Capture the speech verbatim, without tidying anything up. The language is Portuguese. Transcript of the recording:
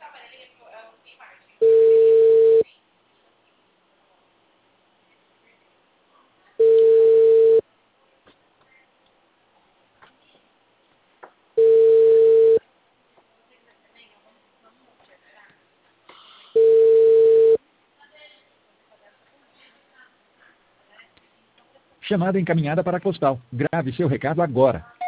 Chamada encaminhada para a postal. Grave seu recado agora.